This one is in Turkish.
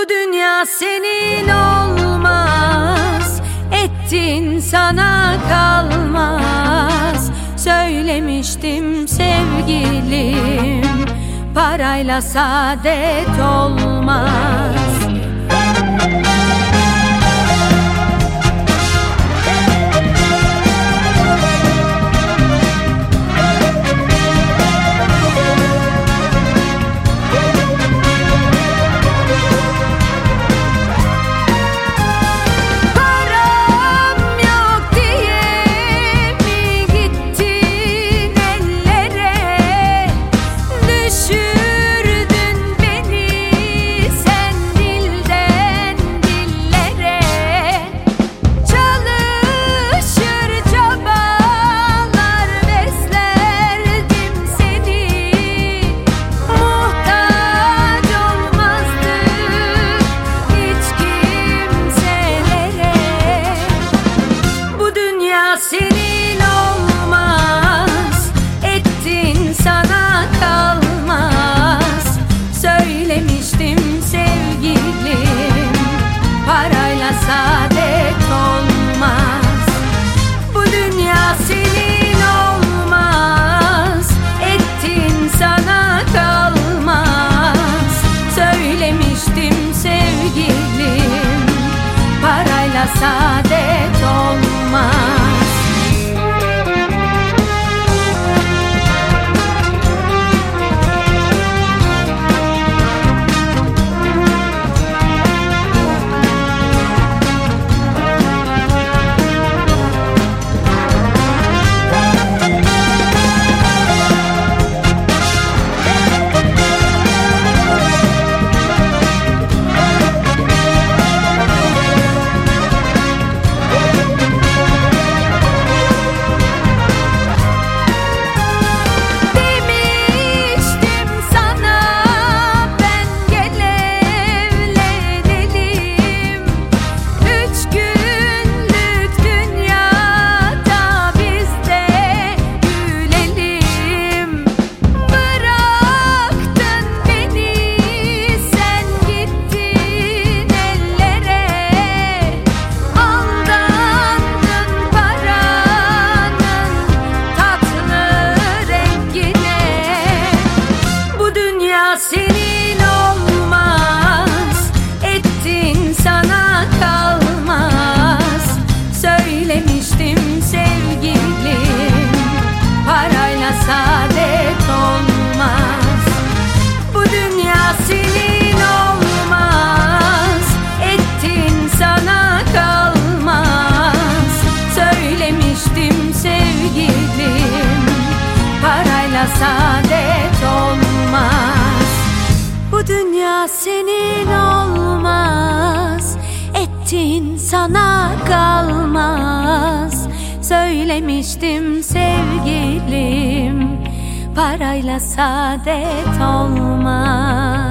Bu dünya senin olmaz, ettin sana kalmaz. Söylemiştim sevgilim, parayla saadet olmaz. Senin olmaz, ettin sana kalmaz. Söylemiştim sevgilim, parayla saadet olmaz. Bu dünya senin olmaz, ettin sana kalmaz. Söylemiştim sevgilim, parayla saadet olmaz. Senin olmaz, ettin sana kalmaz. Söylemiştim sevgilim, parayla saadet olmaz. Bu dünya senin olmaz, ettin sana kalmaz. Söylemiştim sevgilim, parayla saadet olmaz. Bu dünya senin olmaz, ettin sana kalmaz. Söylemiştim sevgilim, parayla saadet olmaz.